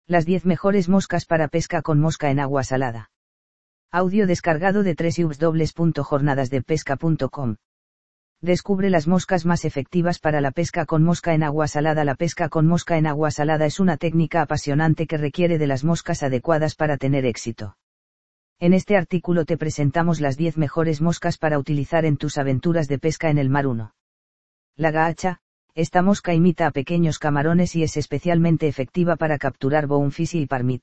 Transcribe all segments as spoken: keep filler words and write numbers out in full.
Las diez mejores moscas para pesca con mosca en agua salada. Audio descargado de doble u doble u doble u punto jornadas de pesca punto com. Descubre las moscas más efectivas para la pesca con mosca en agua salada. La pesca con mosca en agua salada es una técnica apasionante que requiere de las moscas adecuadas para tener éxito. En este artículo te presentamos las diez mejores moscas para utilizar en tus aventuras de pesca en el mar. uno. La gahacha. Esta mosca imita a pequeños camarones y es especialmente efectiva para capturar bonefish y parmit.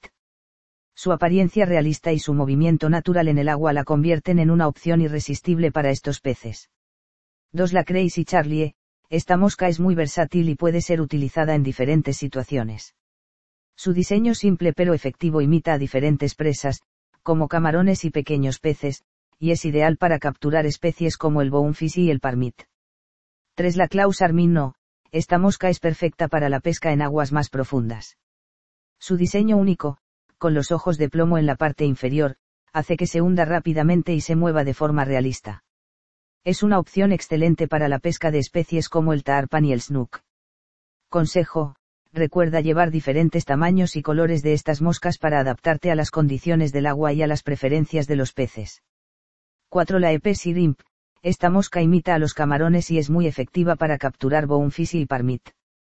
Su apariencia realista y su movimiento natural en el agua la convierten en una opción irresistible para estos peces. dos. La Crazy Charlie. Esta mosca es muy versátil y puede ser utilizada en diferentes situaciones. Su diseño simple pero efectivo imita a diferentes presas, como camarones y pequeños peces, y es ideal para capturar especies como el bonefish y el parmit. tres. La Claus Armino. Esta mosca es perfecta para la pesca en aguas más profundas. Su diseño único, con los ojos de plomo en la parte inferior, hace que se hunda rápidamente y se mueva de forma realista. Es una opción excelente para la pesca de especies como el tarpan y el snook. Consejo: recuerda llevar diferentes tamaños y colores de estas moscas para adaptarte a las condiciones del agua y a las preferencias de los peces. cuatro. La Epee Shrimp. Esta mosca imita a los camarones y es muy efectiva para capturar bonefish y parmit.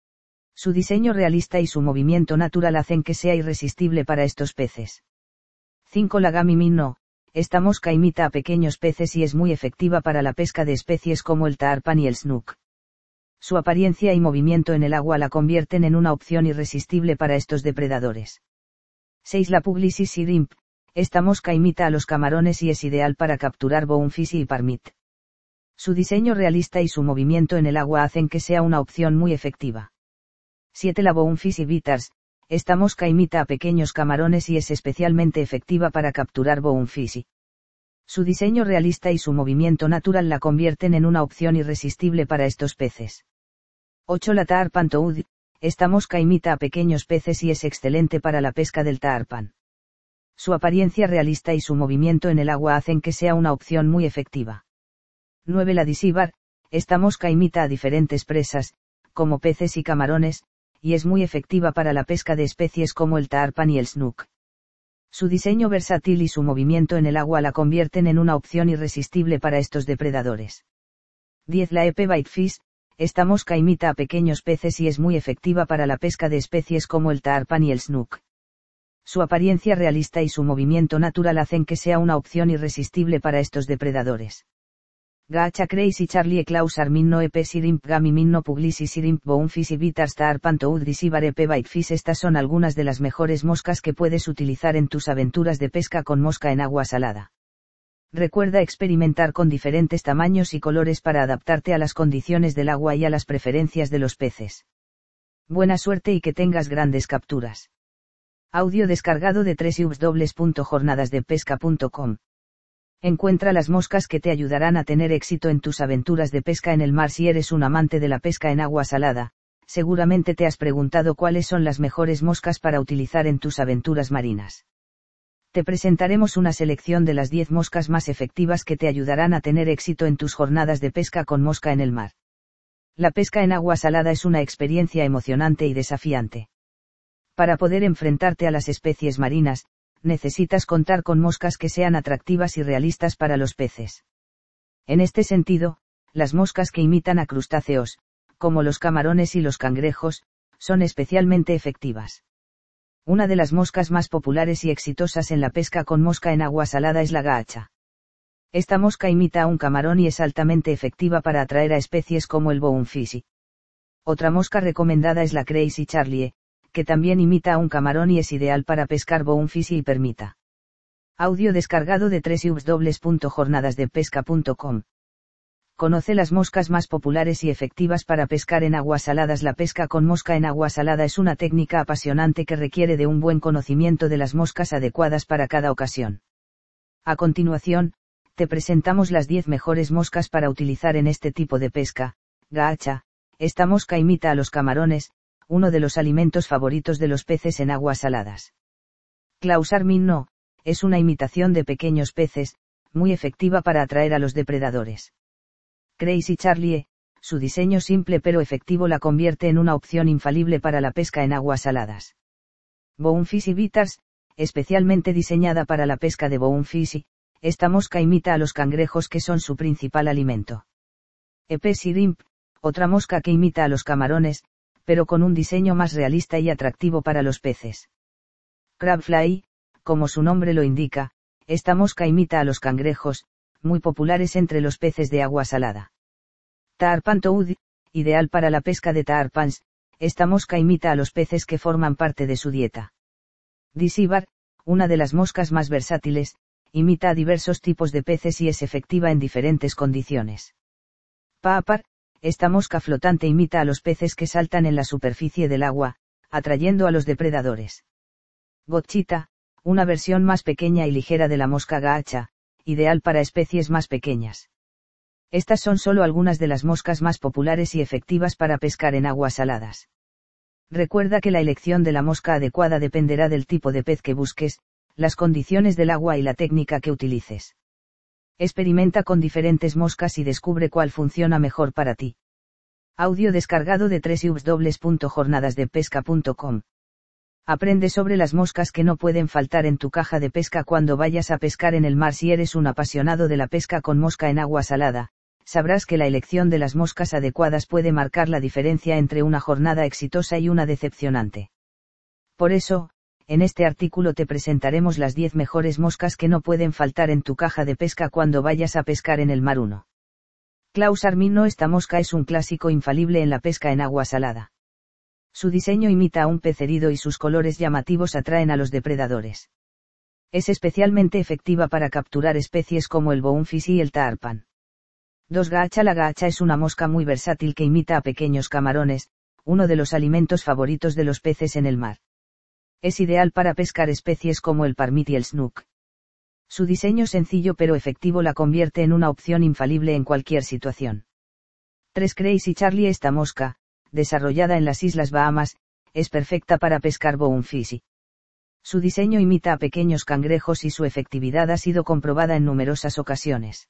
Su diseño realista y su movimiento natural hacen que sea irresistible para estos peces. cinco. La Gummy Minnow. Esta mosca imita a pequeños peces y es muy efectiva para la pesca de especies como el tarpan y el snook. Su apariencia y movimiento en el agua la convierten en una opción irresistible para estos depredadores. seis. La Puglisi Shrimp. Esta mosca imita a los camarones y es ideal para capturar bonefish y parmit. Su diseño realista y su movimiento en el agua hacen que sea una opción muy efectiva. siete. La Bonefish Bitters. Esta mosca imita a pequeños camarones y es especialmente efectiva para capturar bonefish. Su diseño realista y su movimiento natural la convierten en una opción irresistible para estos peces. ocho. La Tarpan Toad. Esta mosca imita a pequeños peces y es excelente para la pesca del tarpan. Su apariencia realista y su movimiento en el agua hacen que sea una opción muy efectiva. nueve. La Deceiver. Esta mosca imita a diferentes presas, como peces y camarones, y es muy efectiva para la pesca de especies como el tarpan y el snook. Su diseño versátil y su movimiento en el agua la convierten en una opción irresistible para estos depredadores. diez. La Epee Whitefish. Esta mosca imita a pequeños peces y es muy efectiva para la pesca de especies como el tarpan y el snook. Su apariencia realista y su movimiento natural hacen que sea una opción irresistible para estos depredadores. Gahacha Crazy Charlie Claus Armino Epee Shrimp Gummy Minnow Puglisi Shrimp Bonefish y Bitters Tarpan Toad Deceiver Epee Whitefish. Estas son algunas de las mejores moscas que puedes utilizar en tus aventuras de pesca con mosca en agua salada. Recuerda experimentar con diferentes tamaños y colores para adaptarte a las condiciones del agua y a las preferencias de los peces. Buena suerte y que tengas grandes capturas. Audio descargado de doble u doble u doble u punto jornadas de pesca punto com. Encuentra las moscas que te ayudarán a tener éxito en tus aventuras de pesca en el mar. Si eres un amante de la pesca en agua salada, seguramente te has preguntado cuáles son las mejores moscas para utilizar en tus aventuras marinas. Te presentaremos una selección de las diez moscas más efectivas que te ayudarán a tener éxito en tus jornadas de pesca con mosca en el mar. La pesca en agua salada es una experiencia emocionante y desafiante. Para poder enfrentarte a las especies marinas, necesitas contar con moscas que sean atractivas y realistas para los peces. En este sentido, las moscas que imitan a crustáceos, como los camarones y los cangrejos, son especialmente efectivas. Una de las moscas más populares y exitosas en la pesca con mosca en agua salada es la gahacha. Esta mosca imita a un camarón y es altamente efectiva para atraer a especies como el bonefish. Otra mosca recomendada es la Crazy Charlie, que también imita a un camarón y es ideal para pescar bonefish y permita. Audio descargado de doble u doble u doble u punto jornadas de pesca punto com. Conoce las moscas más populares y efectivas para pescar en aguas saladas. La pesca con mosca en agua salada es una técnica apasionante que requiere de un buen conocimiento de las moscas adecuadas para cada ocasión. A continuación, te presentamos las diez mejores moscas para utilizar en este tipo de pesca. Gahacha. Esta mosca imita a los camarones, uno de los alimentos favoritos de los peces en aguas saladas. Claus Armino. Es una imitación de pequeños peces, muy efectiva para atraer a los depredadores. Crazy Charlie. Su diseño simple pero efectivo la convierte en una opción infalible para la pesca en aguas saladas. Bonefish bitters, especialmente diseñada para la pesca de bonefish, esta mosca imita a los cangrejos que son su principal alimento. Epes shrimp, otra mosca que imita a los camarones, pero con un diseño más realista y atractivo para los peces. Crabfly, como su nombre lo indica, esta mosca imita a los cangrejos, muy populares entre los peces de agua salada. Tarpan toad, ideal para la pesca de tarpans, esta mosca imita a los peces que forman parte de su dieta. Deceiver, una de las moscas más versátiles, imita a diversos tipos de peces y es efectiva en diferentes condiciones. Papar, esta mosca flotante imita a los peces que saltan en la superficie del agua, atrayendo a los depredadores. Gotchita, una versión más pequeña y ligera de la mosca gacha, ideal para especies más pequeñas. Estas son solo algunas de las moscas más populares y efectivas para pescar en aguas saladas. Recuerda que la elección de la mosca adecuada dependerá del tipo de pez que busques, las condiciones del agua y la técnica que utilices. Experimenta con diferentes moscas y descubre cuál funciona mejor para ti. Audio descargado de doble u doble u doble u punto jornadas de pesca punto com. Aprende sobre las moscas que no pueden faltar en tu caja de pesca cuando vayas a pescar en el mar. Si eres un apasionado de la pesca con mosca en agua salada, sabrás que la elección de las moscas adecuadas puede marcar la diferencia entre una jornada exitosa y una decepcionante. Por eso, en este artículo te presentaremos las diez mejores moscas que no pueden faltar en tu caja de pesca cuando vayas a pescar en el mar. uno. Claus armino. Esta mosca es un clásico infalible en la pesca en agua salada. Su diseño imita a un pez herido y sus colores llamativos atraen a los depredadores. Es especialmente efectiva para capturar especies como el bonefish y el tarpan. dos Gacha. La gacha es una mosca muy versátil que imita a pequeños camarones, uno de los alimentos favoritos de los peces en el mar. Es ideal para pescar especies como el parmit y el snook. Su diseño sencillo pero efectivo la convierte en una opción infalible en cualquier situación. tres Crazy Charlie. Esta mosca, desarrollada en las Islas Bahamas, es perfecta para pescar bonefish. Su diseño imita a pequeños cangrejos y su efectividad ha sido comprobada en numerosas ocasiones.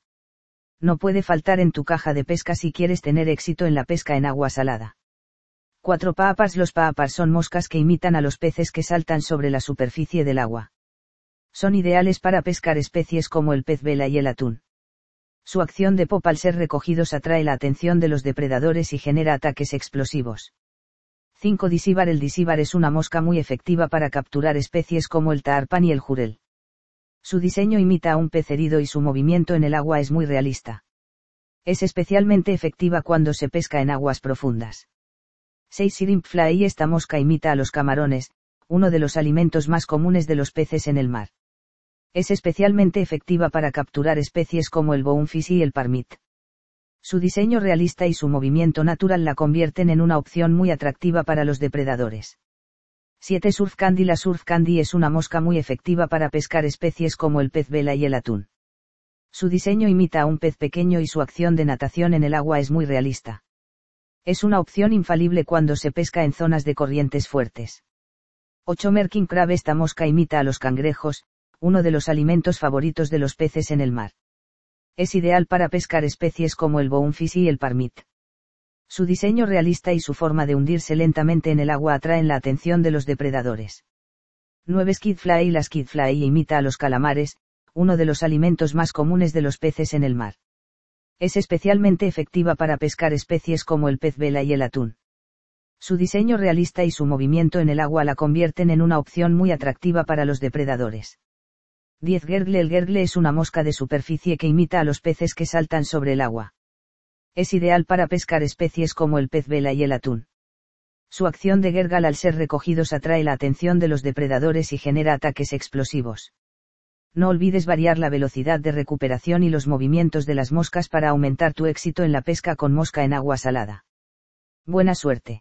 No puede faltar en tu caja de pesca si quieres tener éxito en la pesca en agua salada. cuatro Papars. Los papars son moscas que imitan a los peces que saltan sobre la superficie del agua. Son ideales para pescar especies como el pez vela y el atún. Su acción de pop al ser recogidos atrae la atención de los depredadores y genera ataques explosivos. cinco Deceiver. El Deceiver es una mosca muy efectiva para capturar especies como el tarpan y el jurel. Su diseño imita a un pez herido y su movimiento en el agua es muy realista. Es especialmente efectiva cuando se pesca en aguas profundas. seis Shrimp Fly. Esta mosca imita a los camarones, uno de los alimentos más comunes de los peces en el mar. Es especialmente efectiva para capturar especies como el bonefish y el parmit. Su diseño realista y su movimiento natural la convierten en una opción muy atractiva para los depredadores. siete Surf Candy. La Surf Candy es una mosca muy efectiva para pescar especies como el pez vela y el atún. Su diseño imita a un pez pequeño y su acción de natación en el agua es muy realista. Es una opción infalible cuando se pesca en zonas de corrientes fuertes. ocho Merkin Crab. Esta mosca imita a los cangrejos, uno de los alimentos favoritos de los peces en el mar. Es ideal para pescar especies como el bonefish y el parmit. Su diseño realista y su forma de hundirse lentamente en el agua atraen la atención de los depredadores. nueve Skidfly. La Skidfly imita a los calamares, uno de los alimentos más comunes de los peces en el mar. Es especialmente efectiva para pescar especies como el pez vela y el atún. Su diseño realista y su movimiento en el agua la convierten en una opción muy atractiva para los depredadores. diez Gergle. El gergle es una mosca de superficie que imita a los peces que saltan sobre el agua. Es ideal para pescar especies como el pez vela y el atún. Su acción de gergal al ser recogidos atrae la atención de los depredadores y genera ataques explosivos. No olvides variar la velocidad de recuperación y los movimientos de las moscas para aumentar tu éxito en la pesca con mosca en agua salada. Buena suerte.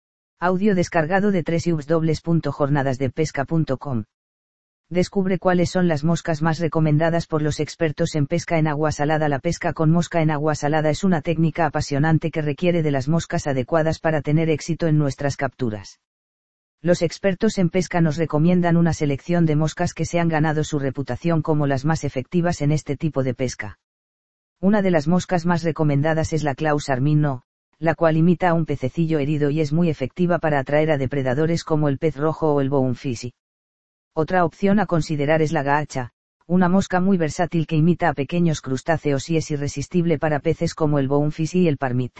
Audio descargado de doble u doble u doble u punto jornadas de pesca punto com. Descubre cuáles son las moscas más recomendadas por los expertos en pesca en agua salada. La pesca con mosca en agua salada es una técnica apasionante que requiere de las moscas adecuadas para tener éxito en nuestras capturas. Los expertos en pesca nos recomiendan una selección de moscas que se han ganado su reputación como las más efectivas en este tipo de pesca. Una de las moscas más recomendadas es la Claus armino, la cual imita a un pececillo herido y es muy efectiva para atraer a depredadores como el pez rojo o el bonefish. Otra opción a considerar es la gaacha, una mosca muy versátil que imita a pequeños crustáceos y es irresistible para peces como el bonefish y el parmit.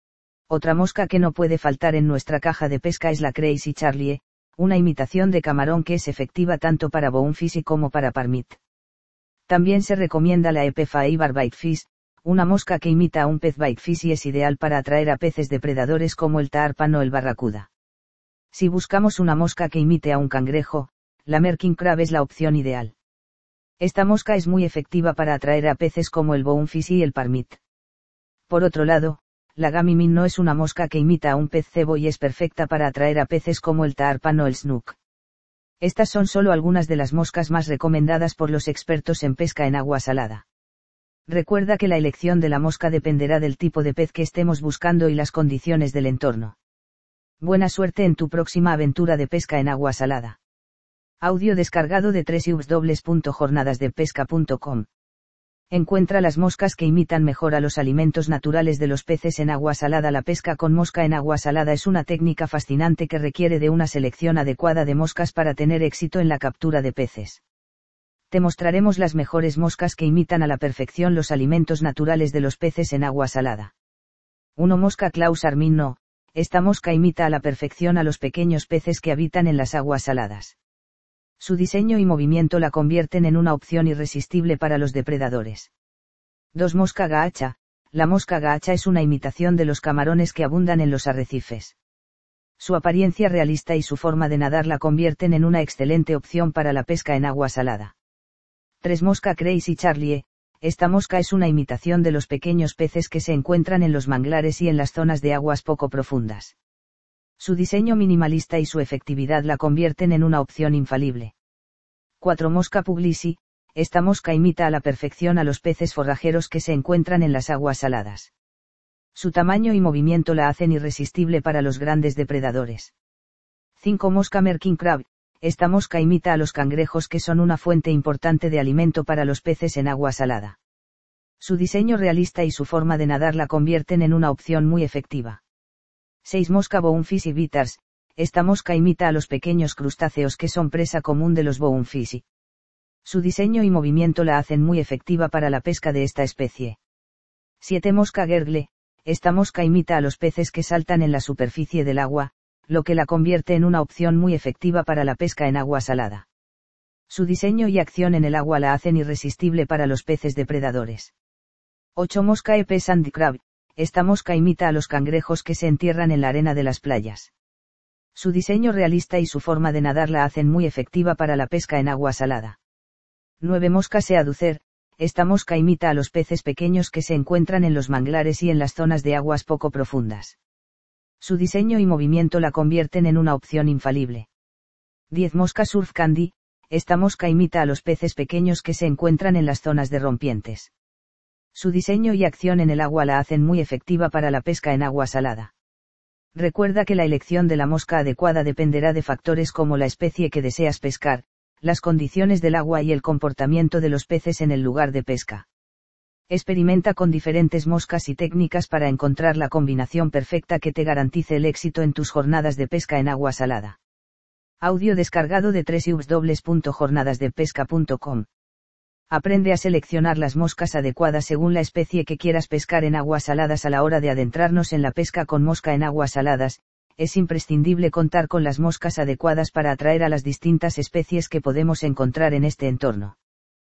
Otra mosca que no puede faltar en nuestra caja de pesca es la Crazy Charlie, una imitación de camarón que es efectiva tanto para bonefish como para parmit. También se recomienda la Epiphybar Bitefish, una mosca que imita a un pez bitefish y es ideal para atraer a peces depredadores como el tarpon o el barracuda. Si buscamos una mosca que imite a un cangrejo, la Merkin Crab es la opción ideal. Esta mosca es muy efectiva para atraer a peces como el bonefish y el parmit. Por otro lado, la Gummy Minnow es una mosca que imita a un pez cebo y es perfecta para atraer a peces como el tarpon o el snook. Estas son solo algunas de las moscas más recomendadas por los expertos en pesca en agua salada. Recuerda que la elección de la mosca dependerá del tipo de pez que estemos buscando y las condiciones del entorno. Buena suerte en tu próxima aventura de pesca en agua salada. Audio descargado de doble u doble u doble u punto jornadas de pesca punto com. Encuentra las moscas que imitan mejor a los alimentos naturales de los peces en agua salada. La pesca con mosca en agua salada es una técnica fascinante que requiere de una selección adecuada de moscas para tener éxito en la captura de peces. Te mostraremos las mejores moscas que imitan a la perfección los alimentos naturales de los peces en agua salada. uno Mosca Claus Arminno. Esta mosca imita a la perfección a los pequeños peces que habitan en las aguas saladas. Su diseño y movimiento la convierten en una opción irresistible para los depredadores. dos Mosca Gaacha. La mosca gaacha es una imitación de los camarones que abundan en los arrecifes. Su apariencia realista y su forma de nadar la convierten en una excelente opción para la pesca en agua salada. tres Mosca Crazy Charlie. Esta mosca es una imitación de los pequeños peces que se encuentran en los manglares y en las zonas de aguas poco profundas. Su diseño minimalista y su efectividad la convierten en una opción infalible. cuatro Mosca Puglisi. Esta mosca imita a la perfección a los peces forrajeros que se encuentran en las aguas saladas. Su tamaño y movimiento la hacen irresistible para los grandes depredadores. cinco Mosca Merkin Crab. Esta mosca imita a los cangrejos que son una fuente importante de alimento para los peces en agua salada. Su diseño realista y su forma de nadar la convierten en una opción muy efectiva. seis Mosca Bonefish Bitters. Esta mosca imita a los pequeños crustáceos que son presa común de los bonefish. Su diseño y movimiento la hacen muy efectiva para la pesca de esta especie. siete Mosca Gergle. Esta mosca imita a los peces que saltan en la superficie del agua, lo que la convierte en una opción muy efectiva para la pesca en agua salada. Su diseño y acción en el agua la hacen irresistible para los peces depredadores. ocho Mosca Epe Sandy Crab. Esta mosca imita a los cangrejos que se entierran en la arena de las playas. Su diseño realista y su forma de nadar la hacen muy efectiva para la pesca en agua salada. nueve Mosca Seaducer. Esta mosca imita a los peces pequeños que se encuentran en los manglares y en las zonas de aguas poco profundas. Su diseño y movimiento la convierten en una opción infalible. diez Mosca Surf Candy. Esta mosca imita a los peces pequeños que se encuentran en las zonas de rompientes. Su diseño y acción en el agua la hacen muy efectiva para la pesca en agua salada. Recuerda que la elección de la mosca adecuada dependerá de factores como la especie que deseas pescar, las condiciones del agua y el comportamiento de los peces en el lugar de pesca. Experimenta con diferentes moscas y técnicas para encontrar la combinación perfecta que te garantice el éxito en tus jornadas de pesca en agua salada. Audio descargado de doble u doble u doble u punto jornadas de pesca punto com. Aprende a seleccionar las moscas adecuadas según la especie que quieras pescar en aguas saladas. A la hora de adentrarnos en la pesca con mosca en aguas saladas, es imprescindible contar con las moscas adecuadas para atraer a las distintas especies que podemos encontrar en este entorno.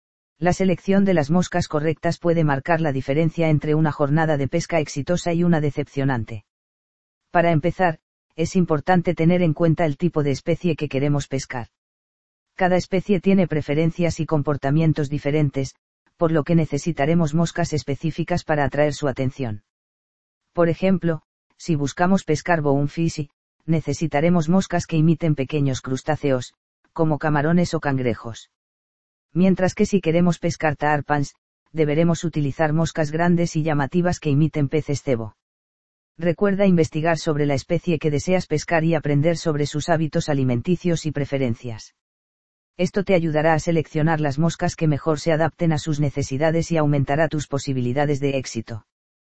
La selección de las moscas correctas puede marcar la diferencia entre una jornada de pesca exitosa y una decepcionante. Para empezar, es importante tener en cuenta el tipo de especie que queremos pescar. Cada especie tiene preferencias y comportamientos diferentes, por lo que necesitaremos moscas específicas para atraer su atención. Por ejemplo, si buscamos pescar bonefish, necesitaremos moscas que imiten pequeños crustáceos, como camarones o cangrejos. Mientras que si queremos pescar tarpons, deberemos utilizar moscas grandes y llamativas que imiten peces cebo. Recuerda investigar sobre la especie que deseas pescar y aprender sobre sus hábitos alimenticios y preferencias. Esto te ayudará a seleccionar las moscas que mejor se adapten a sus necesidades y aumentará tus posibilidades de éxito.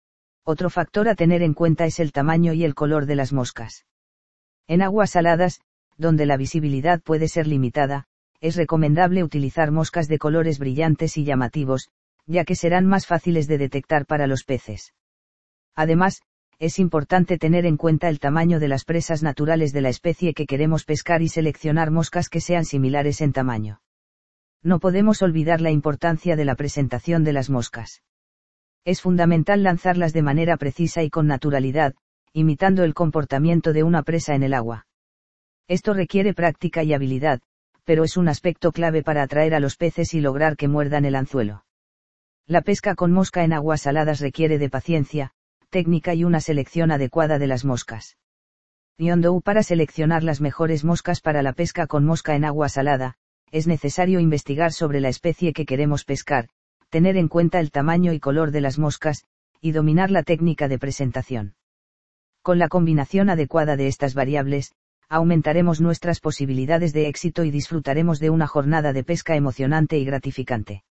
Otro factor a tener en cuenta es el tamaño y el color de las moscas. En aguas saladas, donde la visibilidad puede ser limitada, es recomendable utilizar moscas de colores brillantes y llamativos, ya que serán más fáciles de detectar para los peces. Además, es importante tener en cuenta el tamaño de las presas naturales de la especie que queremos pescar y seleccionar moscas que sean similares en tamaño. No podemos olvidar la importancia de la presentación de las moscas. Es fundamental lanzarlas de manera precisa y con naturalidad, imitando el comportamiento de una presa en el agua. Esto requiere práctica y habilidad, pero es un aspecto clave para atraer a los peces y lograr que muerdan el anzuelo. La pesca con mosca en aguas saladas requiere de paciencia, técnica y una selección adecuada de las moscas. Yondou Para seleccionar las mejores moscas para la pesca con mosca en agua salada, es necesario investigar sobre la especie que queremos pescar, tener en cuenta el tamaño y color de las moscas, y dominar la técnica de presentación. Con la combinación adecuada de estas variables, aumentaremos nuestras posibilidades de éxito y disfrutaremos de una jornada de pesca emocionante y gratificante.